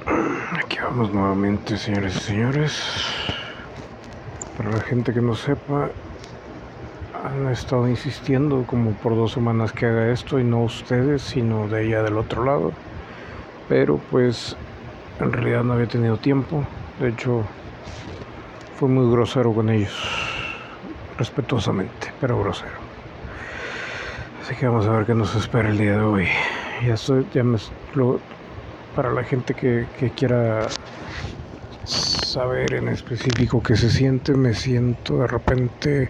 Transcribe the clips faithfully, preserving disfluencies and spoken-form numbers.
Aquí vamos nuevamente, señores y señores. Para la gente que no sepa, han estado insistiendo como por dos semanas que haga esto, y no ustedes, sino de allá del otro lado. Pero pues en realidad no había tenido tiempo. De hecho, fue muy grosero con ellos, respetuosamente, pero grosero. Así que vamos a ver qué nos espera el día de hoy. Ya estoy, ya me, lo, para la gente que, que quiera saber en específico qué se siente, me siento de repente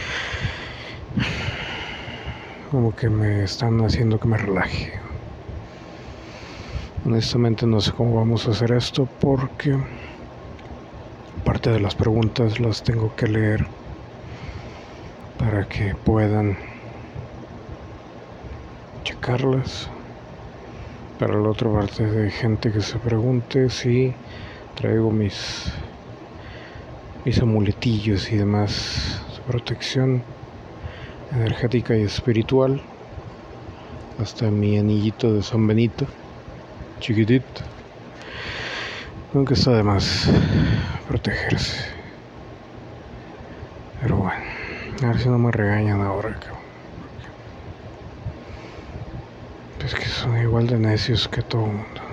como que me están haciendo que me relaje. Honestamente no sé cómo vamos a hacer esto, porque parte de las preguntas las tengo que leer para que puedan checarlas. Para la otra parte de gente que se pregunte si traigo mis mis amuletillos y demás de protección energética y espiritual, hasta mi anillito de San Benito chiquitito. Nunca está de más protegerse. Pero bueno, a ver si no me regañan ahora, cabrón. Es que son igual de necios que todo el mundo.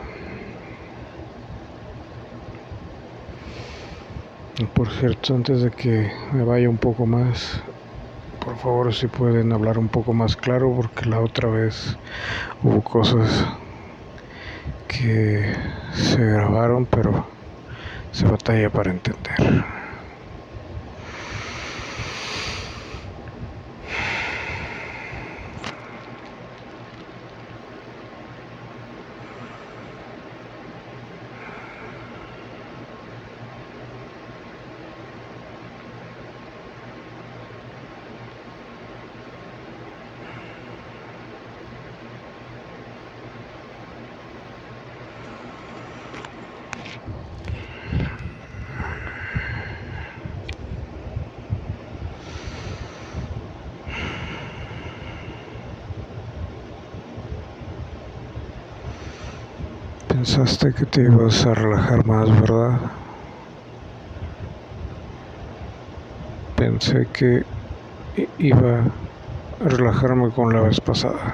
Y por cierto, antes de que me vaya un poco más, por favor, si pueden hablar un poco más claro, porque la otra vez hubo cosas que se grabaron, pero se batalla para entender. Pensaste que te ibas a relajar más, ¿verdad? Pensé que iba a relajarme con la vez pasada.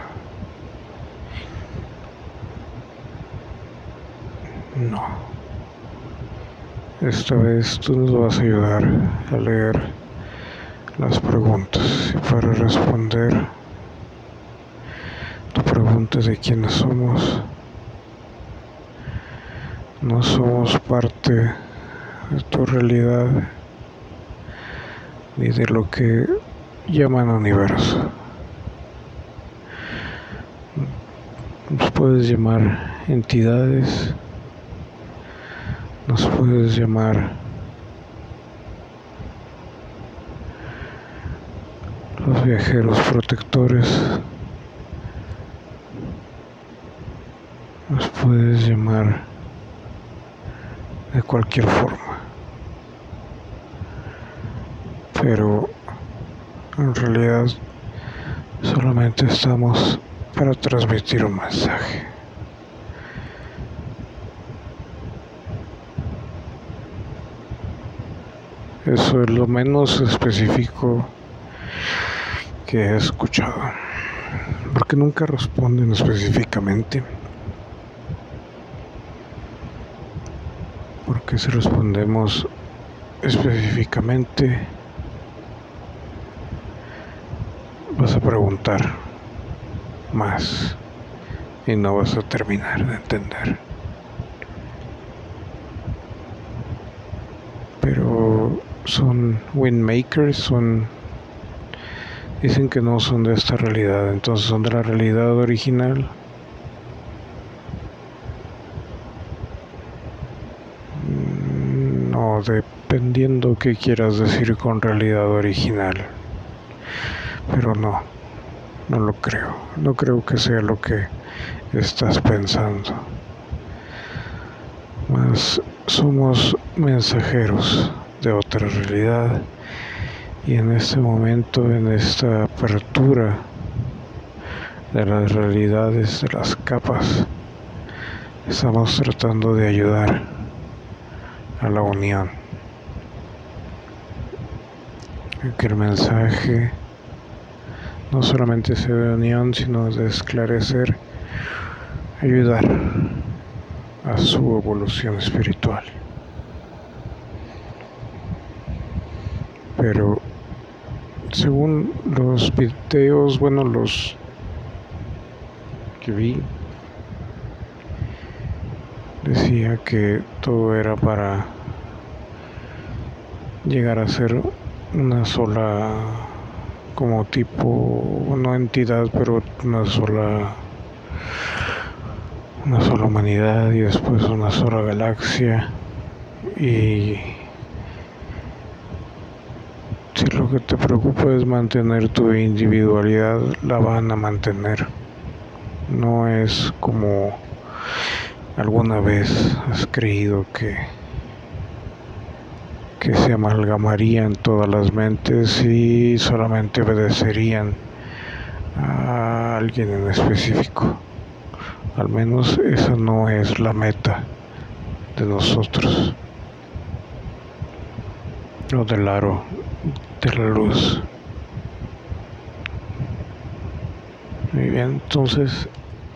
No. Esta vez tú nos vas a ayudar a leer las preguntas, y para responder tu pregunta de quiénes somos. No somos parte de tu realidad ni de lo que llaman universo. Nos puedes llamar entidades, nos puedes llamar los viajeros protectores, nos puedes llamar de cualquier forma, pero en realidad solamente estamos para transmitir un mensaje. Eso es lo menos específico que he escuchado, porque nunca responden específicamente. Porque si respondemos específicamente, vas a preguntar más y no vas a terminar de entender. Pero son windmakers, son dicen que no son de esta realidad, entonces son de la realidad original. No, dependiendo qué quieras decir con realidad original. Pero no, no lo creo. No creo que sea lo que estás pensando. Más somos mensajeros de otra realidad, y en este momento, en esta apertura de las realidades, de las capas Estamos tratando de ayudar a la unión. Que el mensaje no solamente sea de unión, sino de esclarecer, ayudar a su evolución espiritual. Pero según los videos, bueno, los que vi, decía que todo era para llegar a ser una sola, como tipo, no entidad, pero una sola, una sola humanidad y después una sola galaxia. Y si lo que te preocupa es mantener tu individualidad, la van a mantener. No es como alguna vez has creído que que se amalgamarían todas las mentes y solamente obedecerían a alguien en específico. Al menos esa no es la meta de nosotros, o del aro de la luz. Muy bien, entonces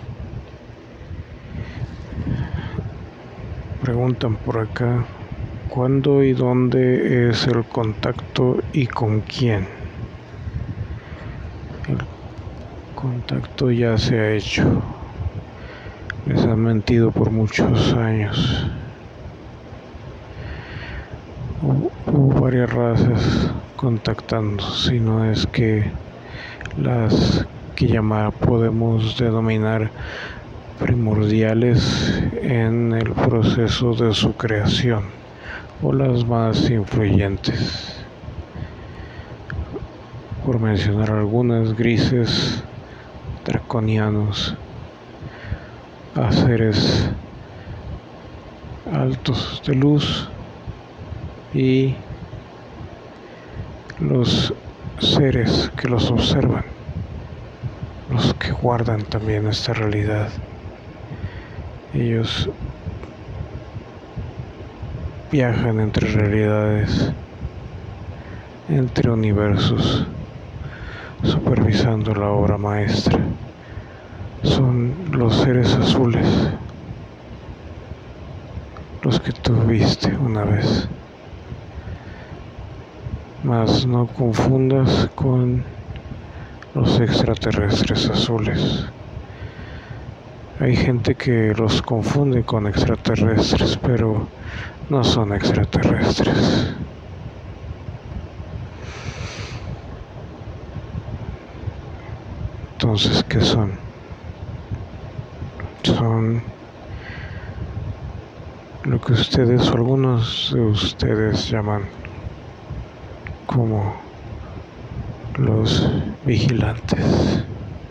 preguntan por acá, ¿cuándo y dónde es el contacto y con quién? El contacto ya se ha hecho. Les han mentido por muchos años. Hubo, hubo varias razas contactando, si no es que las que llamar podemos denominar primordiales en el proceso de su creación, o las más influyentes. Por mencionar algunas, grises, draconianos, a seres altos de luz y los seres que los observan, los que guardan también esta realidad. Ellos viajan entre realidades, entre universos, supervisando la obra maestra. Son los seres azules, los que tú viste una vez. Mas no confundas con los extraterrestres azules. Hay gente que los confunde con extraterrestres, pero no son extraterrestres. Entonces, ¿qué son? Son lo que ustedes o algunos de ustedes llaman como los vigilantes,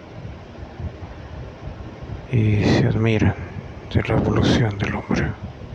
y se admiran de la evolución del hombre.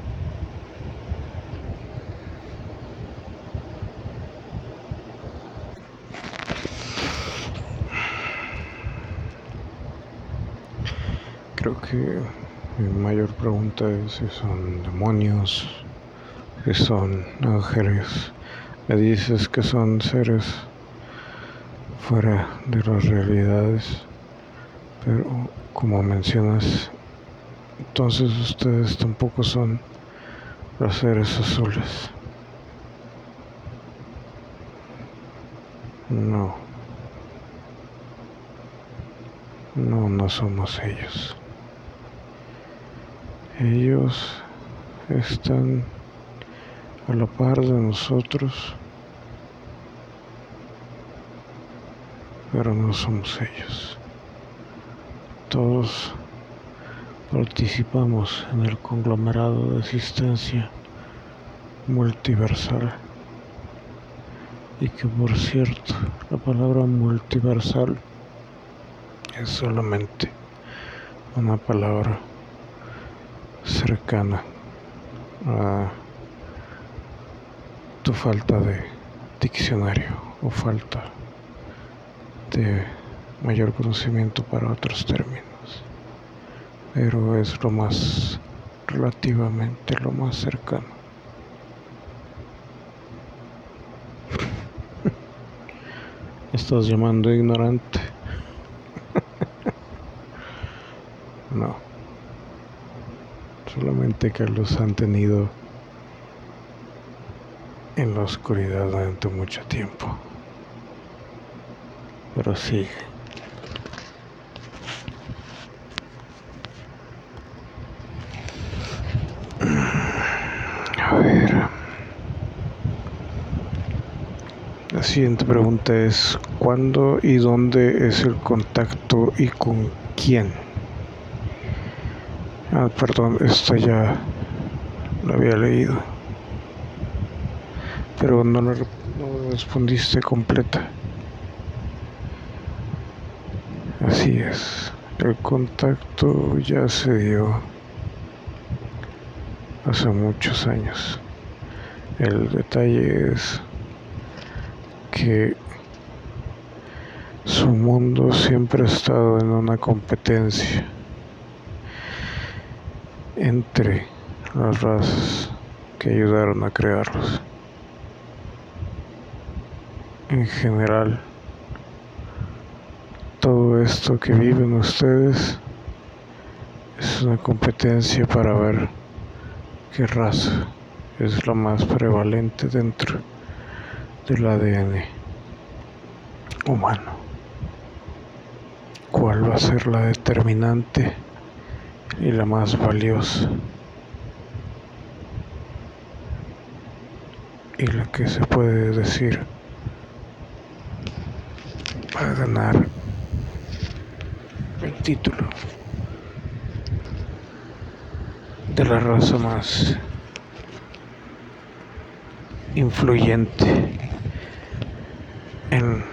Creo que mi mayor pregunta es si son demonios, si son ángeles. Me dices que son seres fuera de las realidades, pero como mencionas, entonces ustedes tampoco son los seres azules. No, no, no somos ellos. Ellos están a la par de nosotros, pero no somos ellos. Todos participamos en el conglomerado de existencia multiversal, y que, por cierto, la palabra multiversal es solamente una palabra cercana a tu falta de diccionario o falta de mayor conocimiento para otros términos, pero es lo más relativamente lo más cercano. ¿Estás llamando ignorante? No. Solamente que los han tenido en la oscuridad durante mucho tiempo. Pero sigue. A ver. La siguiente pregunta es: ¿cuándo y dónde es el contacto y con quién? Ah, perdón, esta ya la había leído, pero no la no respondiste completa. Así es, el contacto ya se dio hace muchos años. El detalle es que su mundo siempre ha estado en una competencia entre las razas que ayudaron a crearlos. En general, todo esto que viven ustedes es una competencia para ver qué raza es la más prevalente dentro del A D N humano. ¿Cuál va a ser la determinante y la más valiosa? Y la que se puede decir va a ganar el título de la raza más influyente en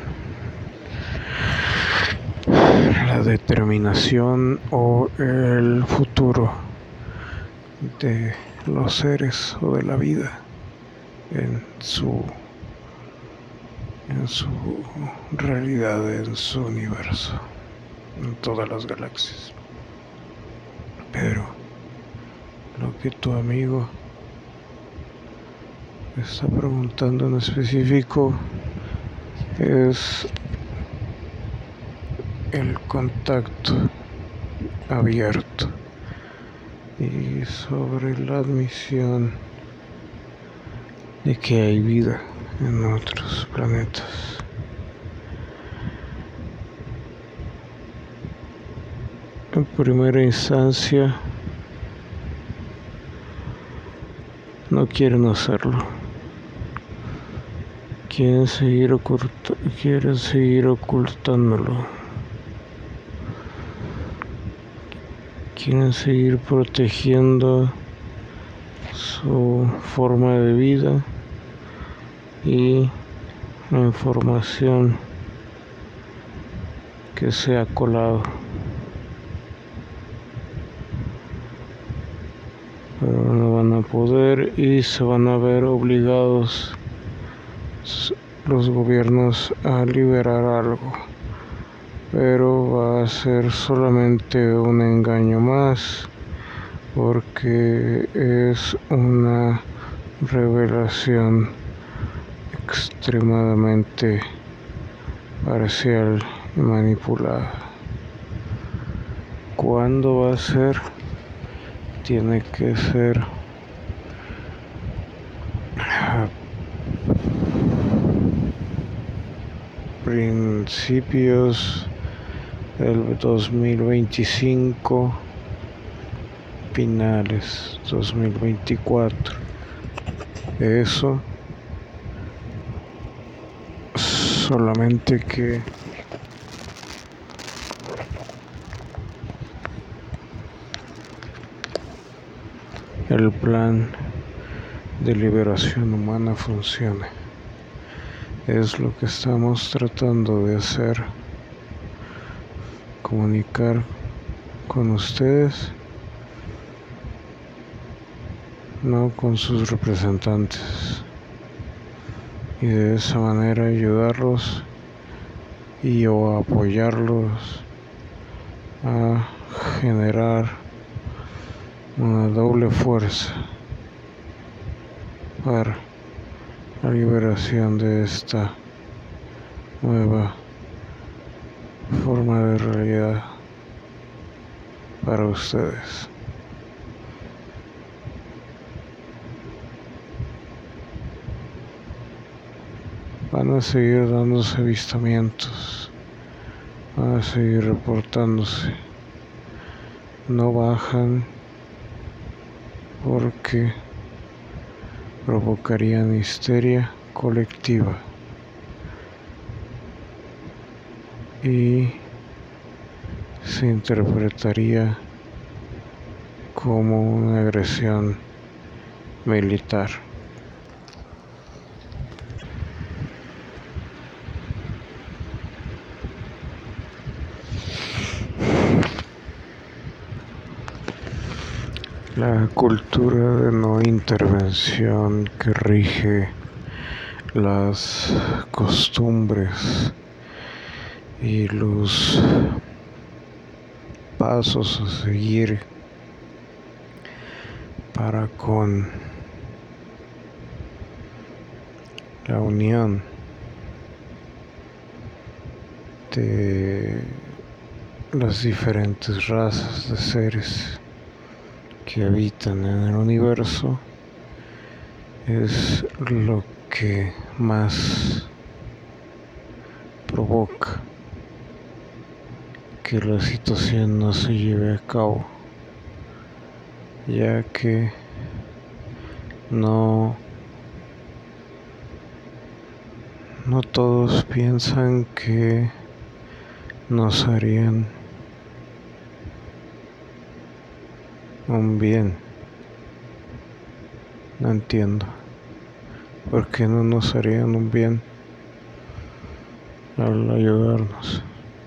la determinación o el futuro de los seres o de la vida en su en su realidad, en su universo, en todas las galaxias. Pero lo que tu amigo está preguntando en específico es el contacto abierto y sobre la admisión de que hay vida en otros planetas. En primera instancia, no quieren hacerlo. Quieren seguir oculta- quieren seguir ocultándolo. Quieren seguir protegiendo su forma de vida y la información que se ha colado. Pero no van a poder y se van a ver obligados los gobiernos a liberar algo, pero va a ser solamente un engaño más, porque es una revelación extremadamente parcial y manipulada. ¿Cuándo va a ser? Tiene que ser a principios del dos mil veinticinco, finales dos mil veinticuatro. Eso solamente que el plan de liberación humana funcione. Es lo que estamos tratando de hacer, comunicar con ustedes, no con sus representantes, y de esa manera ayudarlos y o apoyarlos a generar una doble fuerza para la liberación de esta nueva forma de realidad para ustedes. Van a seguir dándose avistamientos, van a seguir reportándose, no bajan porque provocarían histeria colectiva y se interpretaría como una agresión militar. La cultura de no intervención que rige las costumbres y los pasos a seguir para con la unión de las diferentes razas de seres que habitan en el universo es lo que más provoca que la situación no se lleve a cabo, ya que no no todos piensan que nos harían un bien. No entiendo por qué no nos harían un bien al ayudarnos.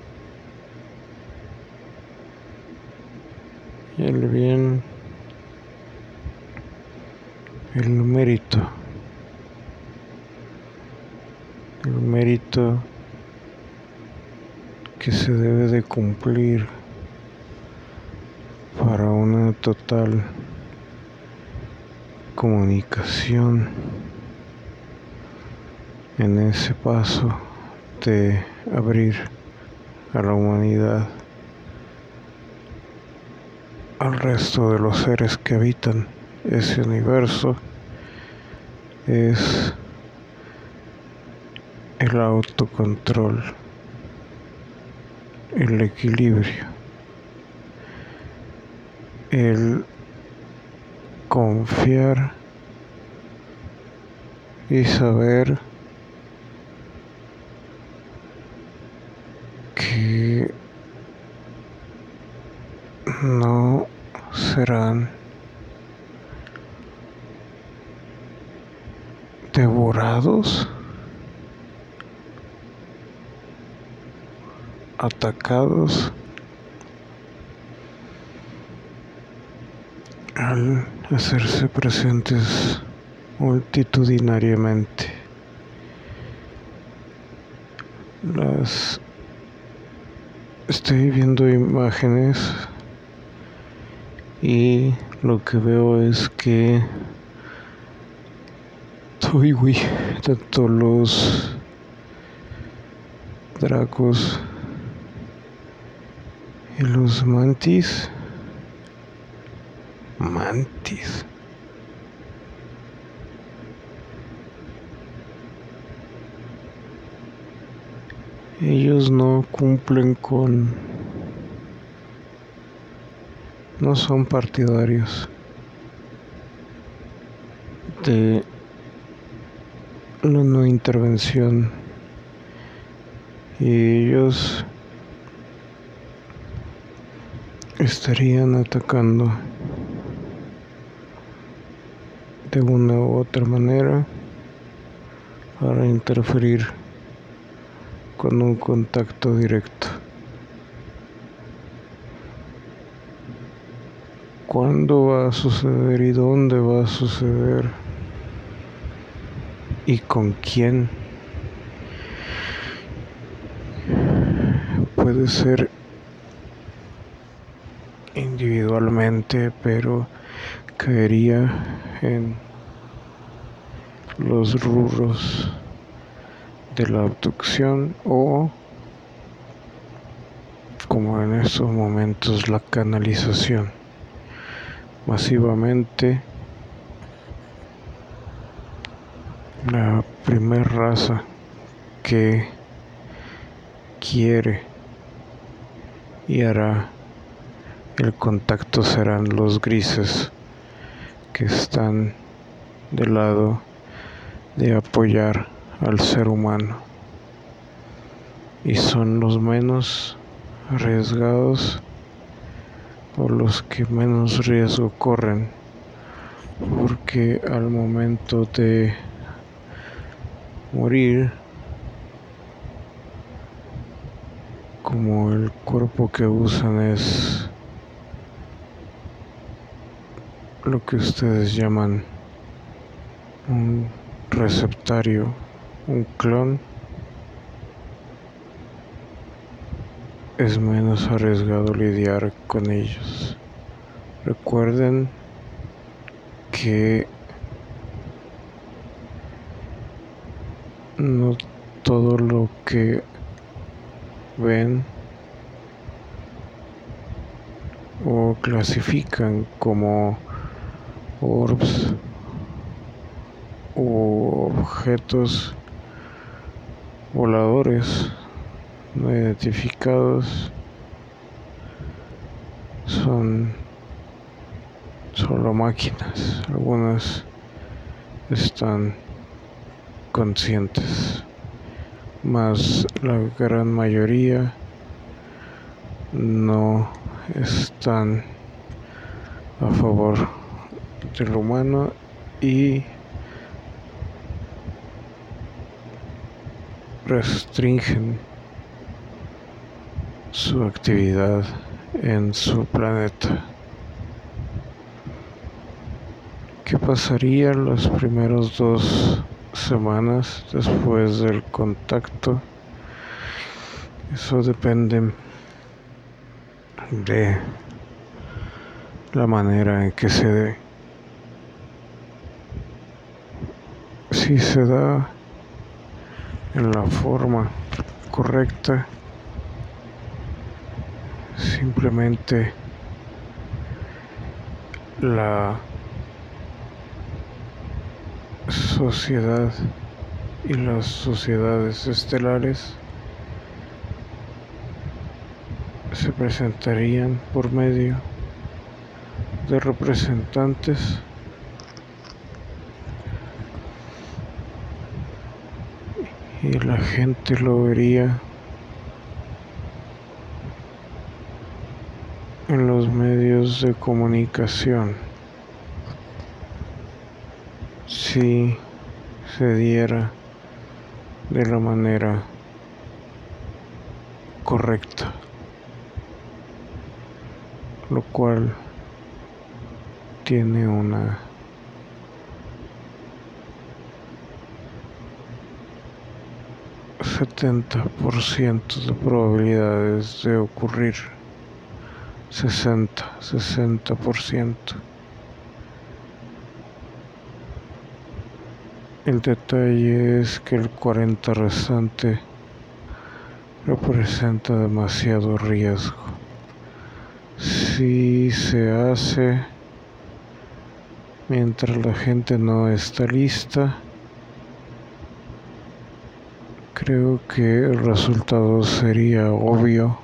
Y el bien, el mérito, el mérito que se debe de cumplir para una total comunicación en ese paso de abrir a la humanidad al resto de los seres que habitan ese universo es el autocontrol, el equilibrio, el confiar y saber que no serán devorados, atacados al hacerse presentes multitudinariamente. Las estoy viendo imágenes y lo que veo es que uy, uy, tanto los dracos y los mantis mantis ellos no cumplen con no son partidarios de la no intervención y ellos estarían atacando de una u otra manera para interferir con un contacto directo. ¿Cuándo va a suceder y dónde va a suceder? ¿Y con quién? Puede ser individualmente, pero caería en los rubros de la abducción o, como en estos momentos, la canalización. Masivamente, la primer raza que quiere y hará el contacto serán los grises, que están del lado de apoyar al ser humano y son los menos arriesgados o los que menos riesgo corren, porque al momento de morir, como el cuerpo que usan es lo que ustedes llaman un receptario, un clon, es menos arriesgado lidiar con ellos. Recuerden que no todo lo que ven o clasifican como orbs o objetos voladores no identificados son solo máquinas. Algunas están conscientes, mas la gran mayoría no están a favor del humano y restringen su actividad en su planeta. ¿Qué pasaría las primeras dos semanas después del contacto? Eso depende de la manera en que se dé. Si se da en la forma correcta, simplemente la sociedad y las sociedades estelares se presentarían por medio de representantes y la gente lo vería en los medios de comunicación si se diera de la manera correcta, lo cual tiene una setenta por ciento de probabilidades de ocurrir, sesenta, sesenta por ciento. El detalle es que el cuarenta restante representa demasiado riesgo. Si se hace mientras la gente no está lista, creo que el resultado sería obvio.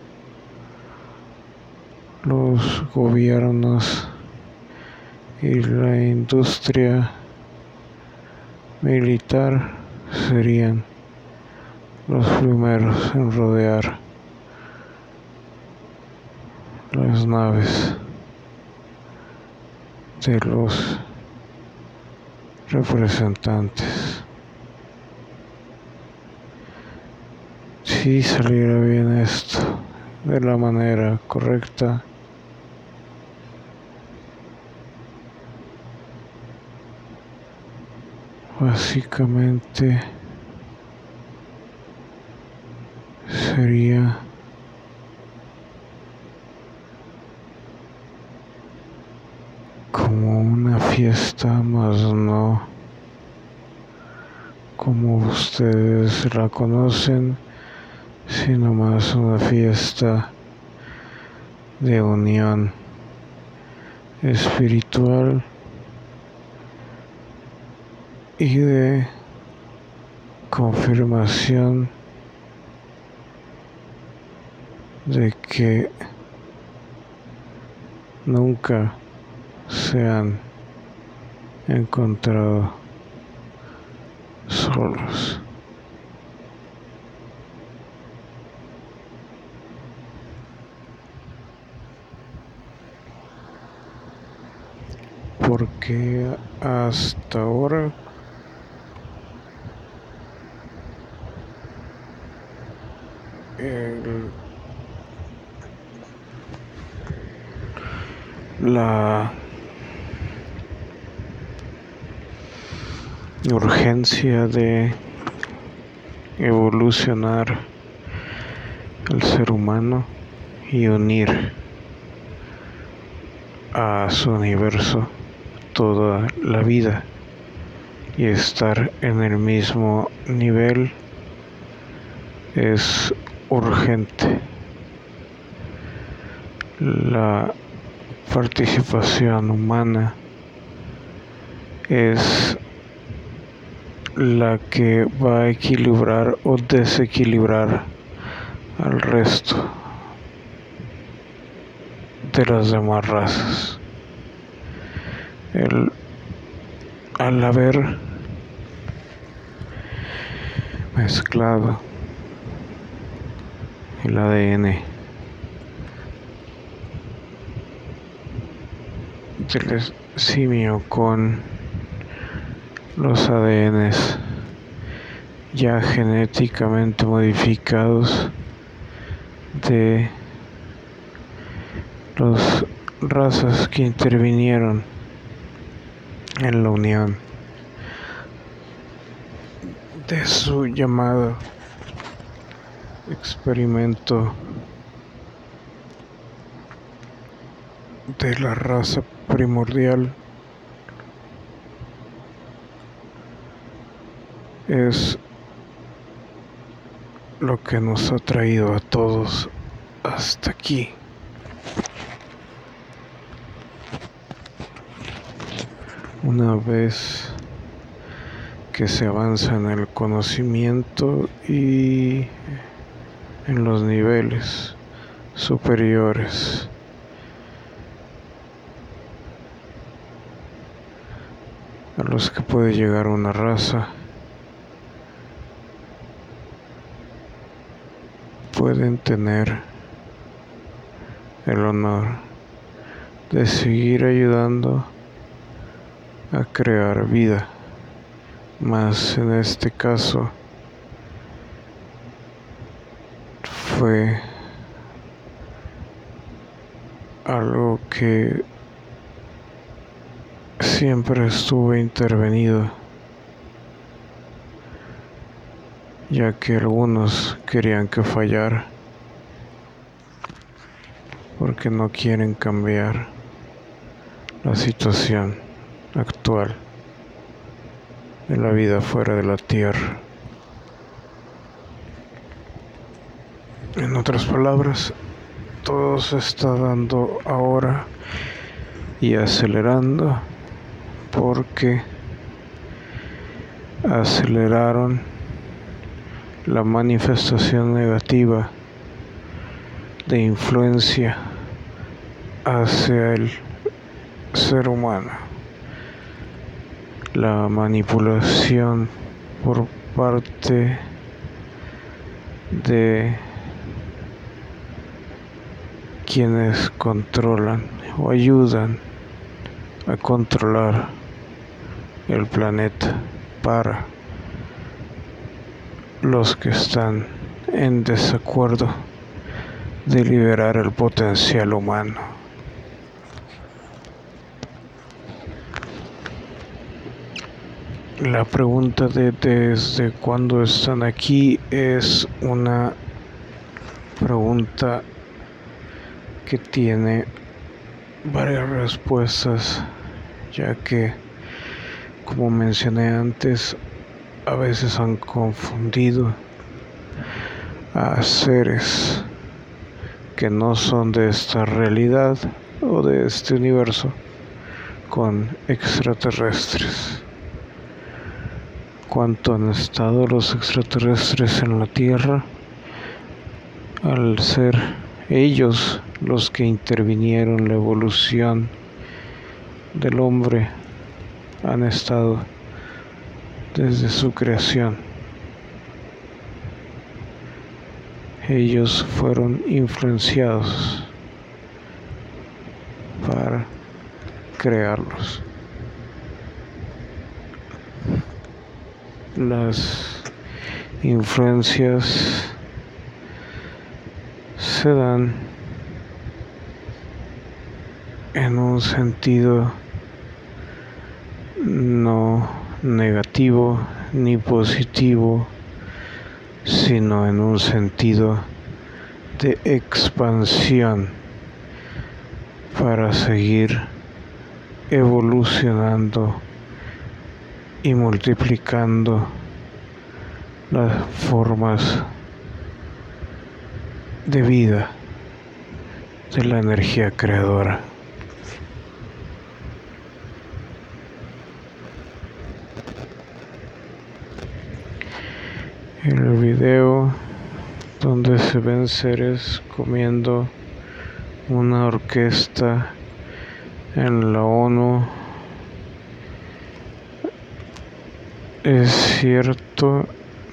Los gobiernos y la industria militar serían los primeros en rodear las naves de los representantes. Si saliera bien esto de la manera correcta, básicamente sería como una fiesta, más no como ustedes la conocen, sino más una fiesta de unión espiritual y de confirmación de que nunca se han encontrado solos. Porque hasta ahora el, la urgencia de evolucionar al ser humano y unir a su universo toda la vida y estar en el mismo nivel es urgente. La participación humana es la que va a equilibrar o desequilibrar al resto de las demás razas. El, al haber mezclado el A D N del simio con los A D Ns ya genéticamente modificados de las razas que intervinieron en la unión de su llamado experimento de la raza primordial, es lo que nos ha traído a todos hasta aquí. Una vez que se avanza en el conocimiento y en los niveles superiores, a los que puede llegar una raza, pueden tener el honor de seguir ayudando a crear vida, más en este caso fue algo que siempre estuvo intervenido, ya que algunos querían que fallara porque no quieren cambiar la situación actual de la vida fuera de la Tierra. En otras palabras, todo se está dando ahora y acelerando porque aceleraron la manifestación negativa de influencia hacia el ser humano, la manipulación por parte de quienes controlan o ayudan a controlar el planeta para los que están en desacuerdo de liberar el potencial humano. La pregunta de desde cuándo están aquí es una pregunta que tiene varias respuestas ya que, como mencioné antes, a veces han confundido a seres que no son de esta realidad o de este universo con extraterrestres. Cuánto han estado los extraterrestres en la Tierra, al ser ellos los que intervinieron en la evolución del hombre, han estado desde su creación. Ellos fueron influenciados para crearlos. Las influencias se dan en un sentido no negativo ni positivo, sino en un sentido de expansión para seguir evolucionando y multiplicando las formas de vida de la energía creadora. En el video donde se ven seres comiendo una orquesta en la ONU, ¿es cierto?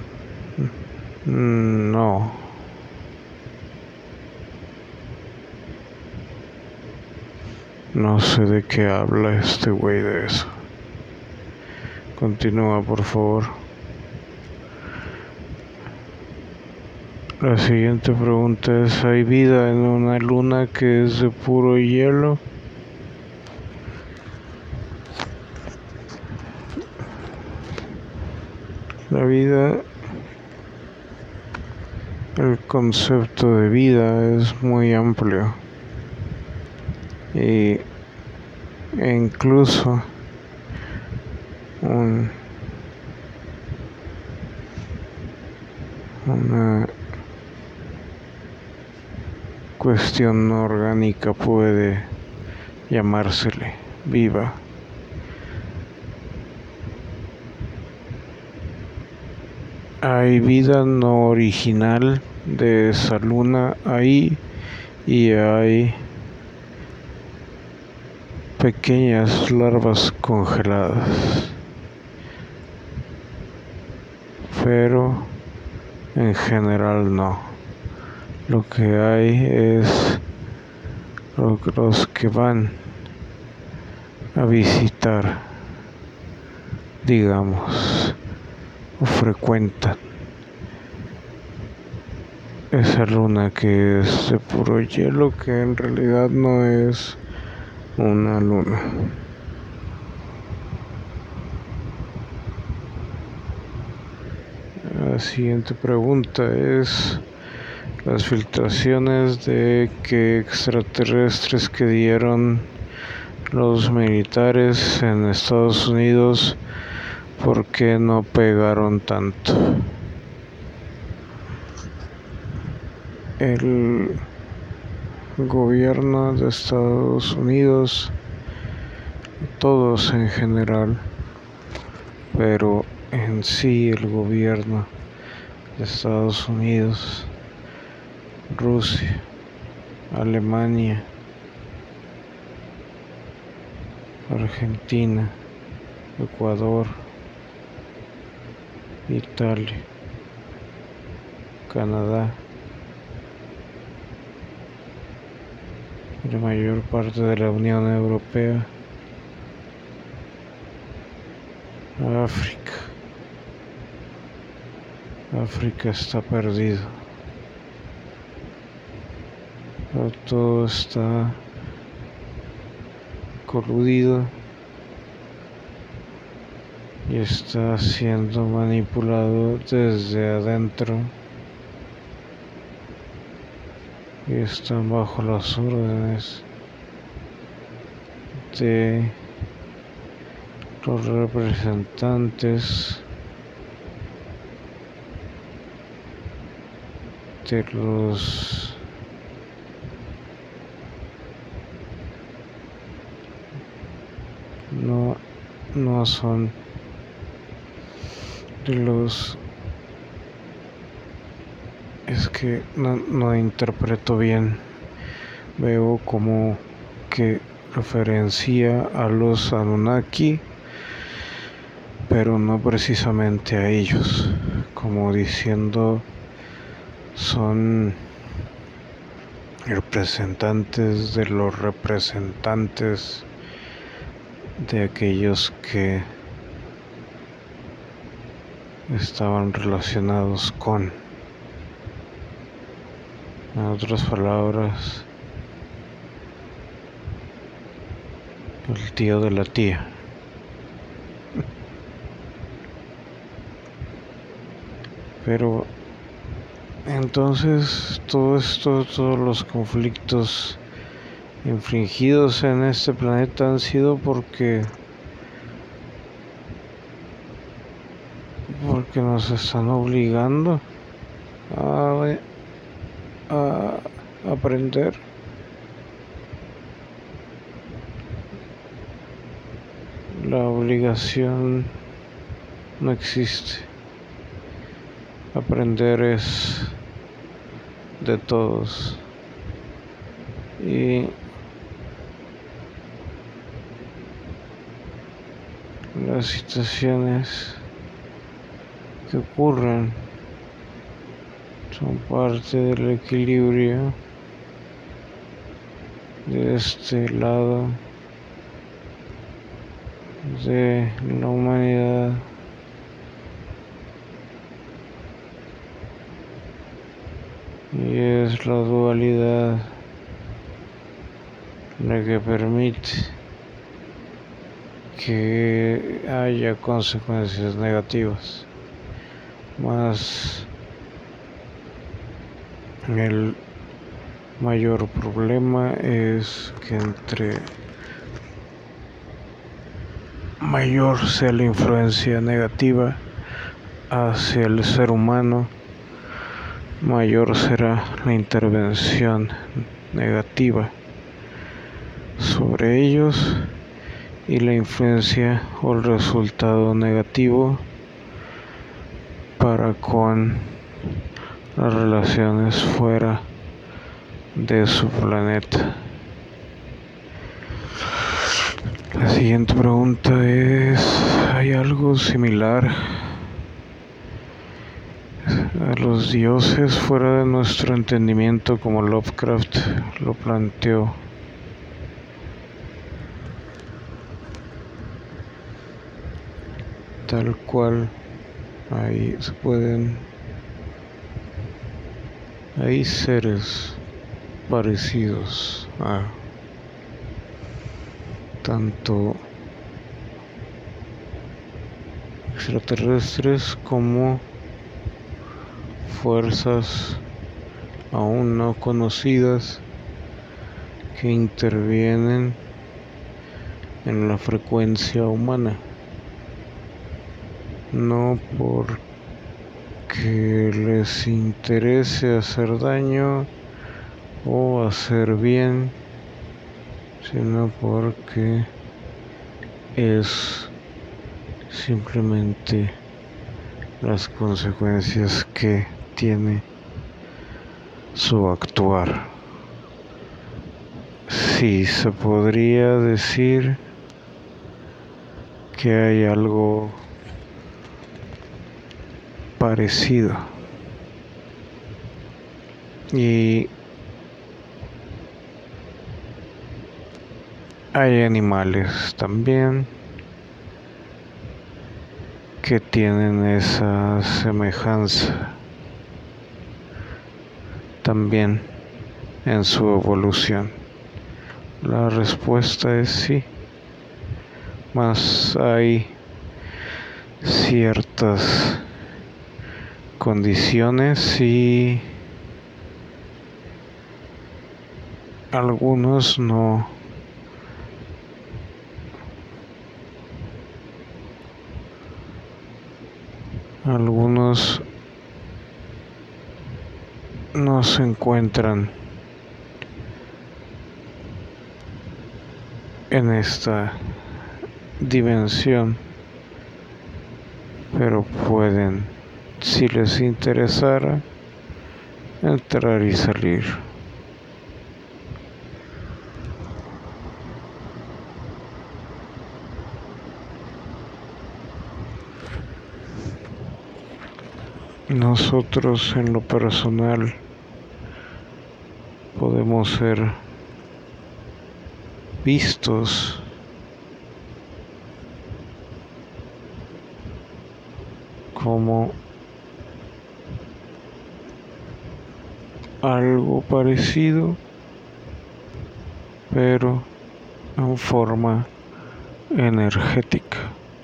No. No sé de qué habla este güey de eso. Continúa, por favor. La siguiente pregunta es: ¿hay vida en una luna que es de puro hielo? La vida, el concepto de vida es muy amplio y e incluso un, una cuestión no orgánica puede llamársele viva. Hay vida no original de esa luna ahí, y hay pequeñas larvas congeladas, pero en general no. Lo que hay es los que van a visitar, digamos, o frecuentan esa luna que es de puro hielo, que en realidad no es una luna. La siguiente pregunta es: las filtraciones de que extraterrestres que dieron los militares en Estados Unidos, ¿por qué no pegaron tanto? El gobierno de Estados Unidos, todos en general, pero en sí el gobierno de Estados Unidos, Rusia, Alemania, Argentina, Ecuador, Italia, Canadá, la mayor parte de la Unión Europea, África. África está perdido. Todo está coludido y está siendo manipulado desde adentro, y están bajo las órdenes de los representantes de los no no son de los es que no, no interpreto bien. Veo como que referencia a los Anunnaki, pero no precisamente a ellos, como diciendo son representantes de los representantes de aquellos que estaban relacionados con, en otras palabras, el tío de la tía. Pero entonces todo esto, todos los conflictos infringidos en este planeta han sido porque porque nos están obligando a, a aprender. La obligación no existe. Aprender es de todos. Y las situaciones que ocurren son parte del equilibrio de este lado de la humanidad. Y es la dualidad la que permite que haya consecuencias negativas. Más el mayor problema es que entre mayor sea la influencia negativa hacia el ser humano, mayor será la intervención negativa sobre ellos y la influencia o el resultado negativo para con las relaciones fuera de su planeta. La siguiente pregunta es, ¿hay algo similar a los dioses fuera de nuestro entendimiento como Lovecraft lo planteó? Tal cual, ahí se pueden, hay seres parecidos a tanto extraterrestres como fuerzas aún no conocidas que intervienen en la frecuencia humana, no porque les interese hacer daño o hacer bien, sino porque es simplemente las consecuencias que tiene su actuar. Sí, se podría decir que hay algo parecido. Y hay animales también que tienen esa semejanza también en su evolución. La respuesta es sí, mas hay ciertas condiciones y algunos no Algunos no se encuentran en esta dimensión, pero pueden, si les interesara, entrar y salir. Nosotros, en lo personal, podemos ser vistos como algo parecido, pero en forma energética.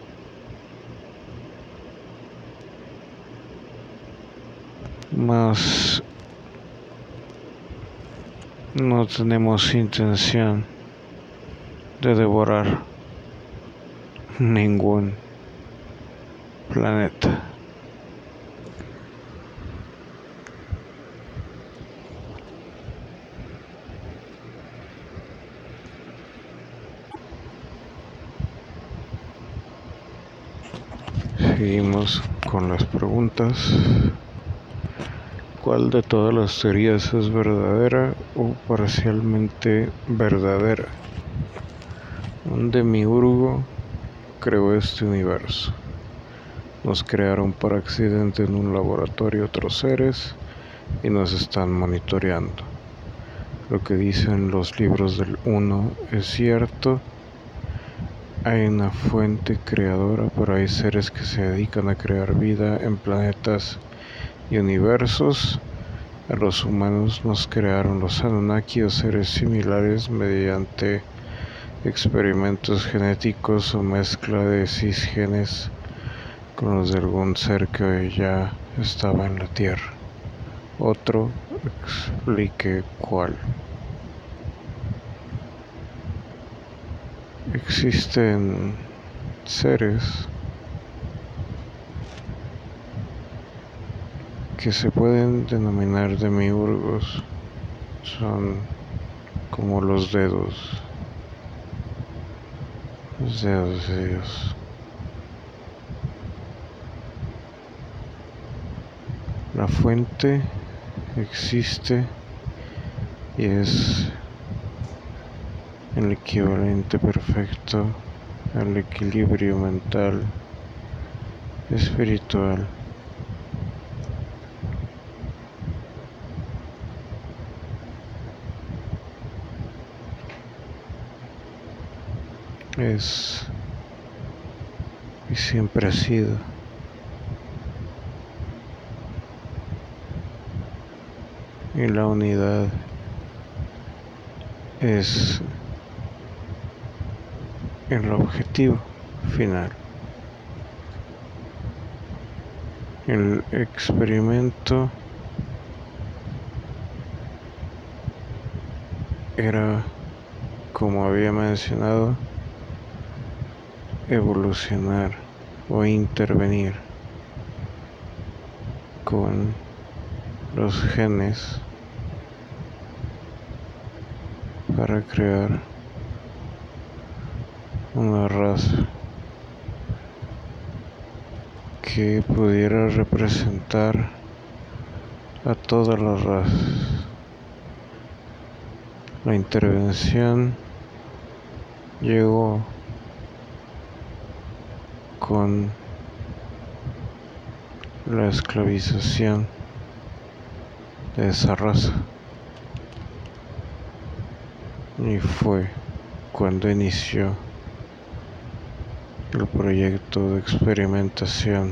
Mas no tenemos intención de devorar ningún planeta. Seguimos con las preguntas. ¿Cuál de todas las teorías es verdadera o parcialmente verdadera? Un demiurgo creó este universo. Nos crearon por accidente en un laboratorio otros seres y nos están monitoreando. Lo que dicen los libros del uno es cierto. Hay una fuente creadora, pero hay seres que se dedican a crear vida en planetas y universos. A los humanos nos crearon los Anunnaki o seres similares mediante experimentos genéticos o mezcla de cisgenes con los de algún ser que ya estaba en la Tierra. Otro explique cuál. Existen seres que se pueden denominar demiurgos. Son como los dedos, los dedos de Dios. La fuente existe y es el equivalente perfecto al equilibrio mental, espiritual. Es y siempre ha sido y la unidad es el objetivo final. El experimento era, como había mencionado, evolucionar o intervenir con los genes para crear una raza que pudiera representar a todas las razas. La intervención llegó con la esclavización de esa raza, y fue cuando inició el proyecto de experimentación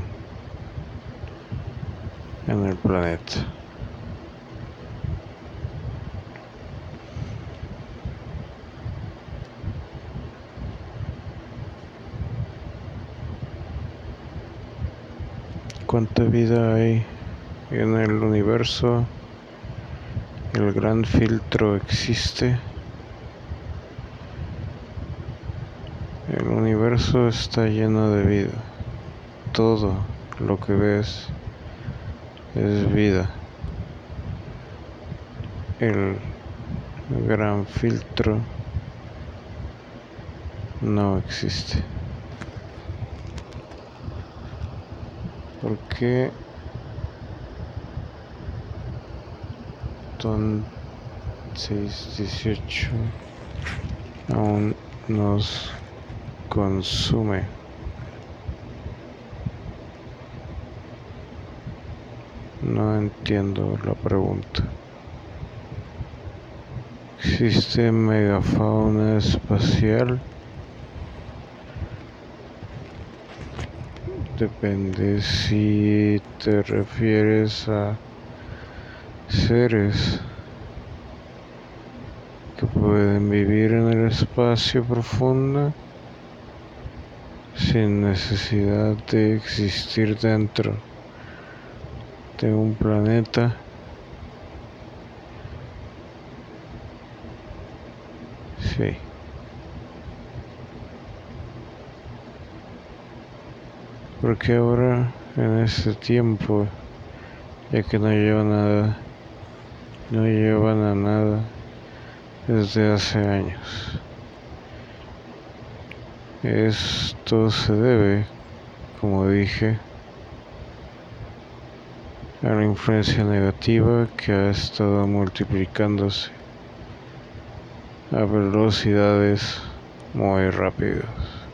en el planeta. ¿Cuánta vida hay en el universo? El gran filtro existe. El universo está lleno de vida. Todo lo que ves es vida. El gran filtro no existe. ¿Por qué Ton seis dieciocho aún nos consume? No entiendo la pregunta. ¿Existe megafauna espacial? Depende si te refieres a seres que pueden vivir en el espacio profundo sin necesidad de existir dentro de un planeta. Sí. Porque ahora, en este tiempo, ya que no lleva nada, no llevan a nada desde hace años. Esto se debe, como dije, a la influencia negativa que ha estado multiplicándose a velocidades muy rápidas.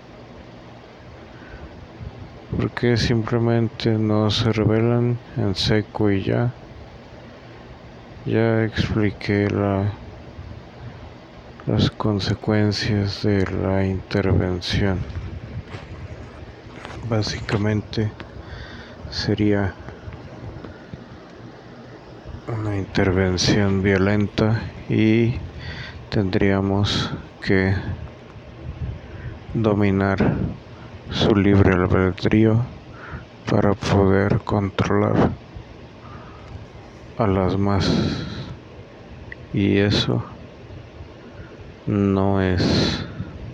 ¿Por qué simplemente no se revelan en seco y ya? Ya expliqué la, las consecuencias de la intervención. Básicamente sería una intervención violenta y tendríamos que dominar su libre albedrío para poder controlar a las masas, y eso no es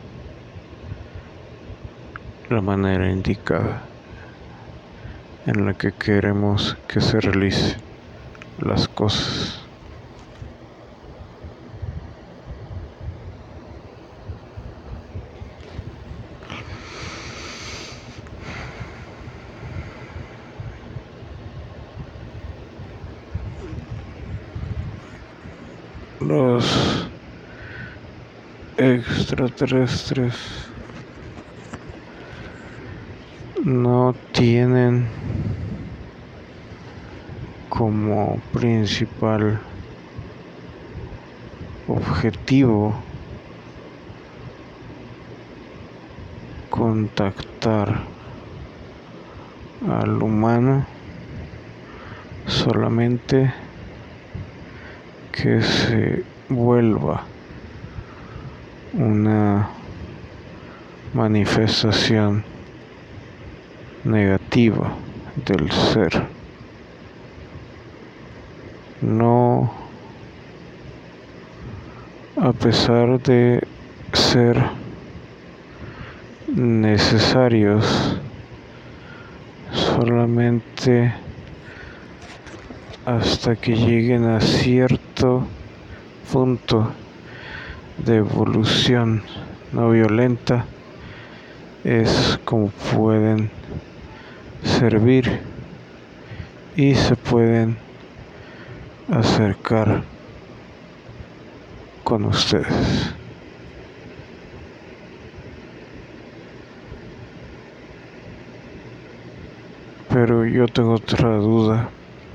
la manera indicada en la que queremos que se realicen las cosas. Los extraterrestres no tienen como principal objetivo contactar al humano, solamente que se vuelva una manifestación negativa del ser. No, a pesar de ser necesarios, solamente hasta que lleguen a cierto punto de evolución no violenta es como pueden servir y se pueden acercar con ustedes. Pero yo tengo otra duda.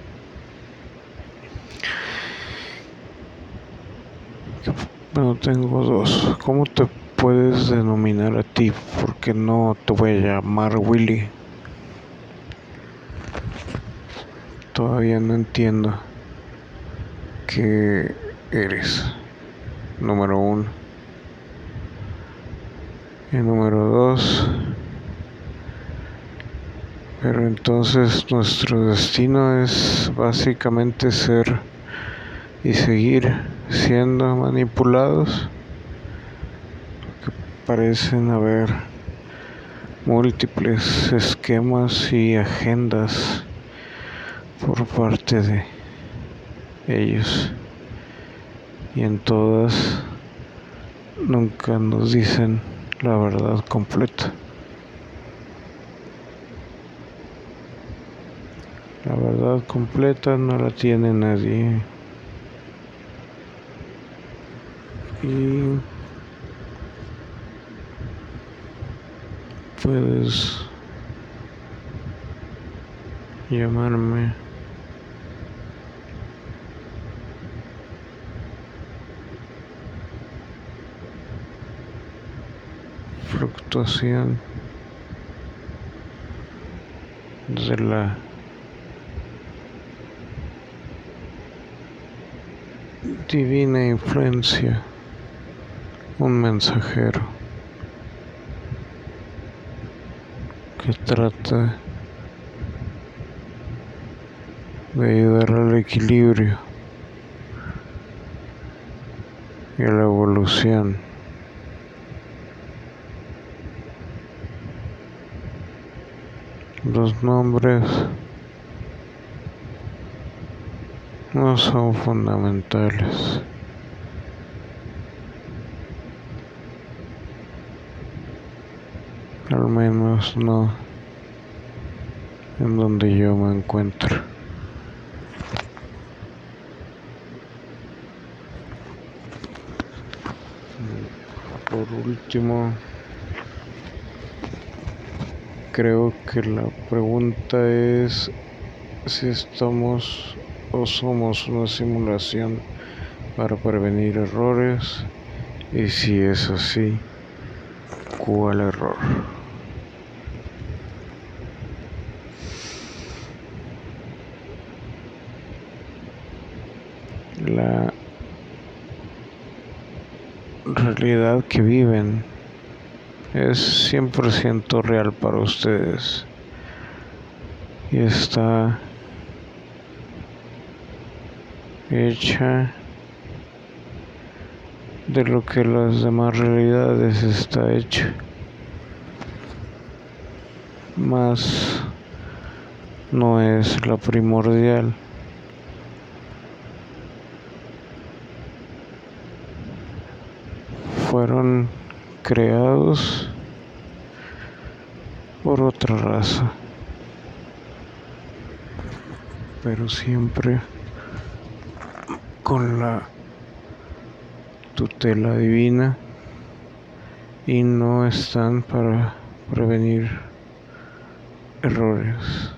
Bueno, tengo dos. ¿Cómo te puedes denominar a ti? Porque no te voy a llamar Willy. Todavía no entiendo qué eres. Número uno. Y número dos. Pero entonces nuestro destino es básicamente ser y seguir siendo manipulados, que parecen haber múltiples esquemas y agendas por parte de ellos, y en todas nunca nos dicen la verdad completa. La verdad completa no la tiene nadie. Y puedes llamarme fluctuación de la divina influencia, un mensajero que trata de ayudar al equilibrio y a la evolución. Los nombres no son fundamentales. Al menos no en donde yo me encuentro. Por último, creo que la pregunta es si estamos o somos una simulación para prevenir errores, y si es así, ¿cuál error? La realidad que viven es cien por ciento real para ustedes y está hecha de lo que las demás realidades está hecha, mas no es la primordial. Fueron creados por otra raza, pero siempre con la tutela divina, y no están para prevenir errores.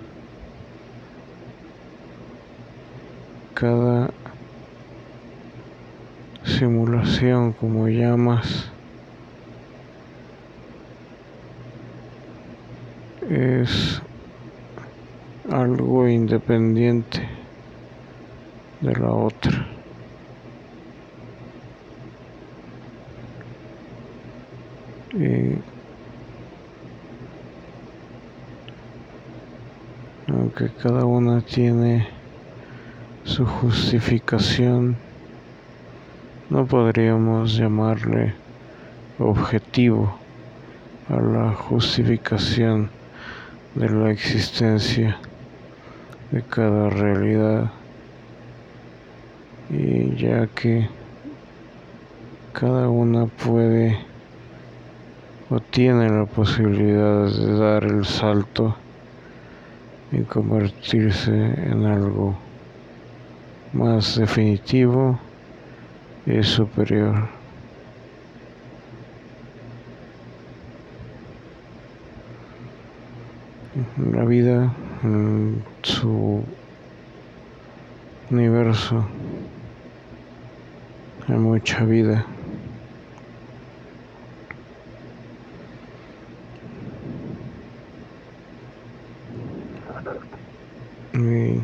Cada simulación, como llamas, es algo independiente de la otra. Y aunque cada una tiene su justificación, no podríamos llamarle objetivo a la justificación de la existencia de cada realidad, y ya que cada una puede o tiene la posibilidad de dar el salto y convertirse en algo más definitivo y superior. La vida en su universo hay mucha vida. Y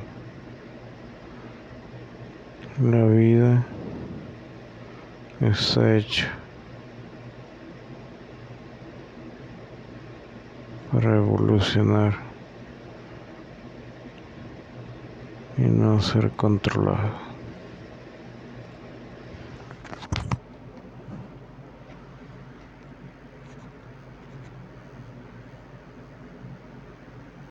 la vida está hecha para evolucionar y no ser controlada.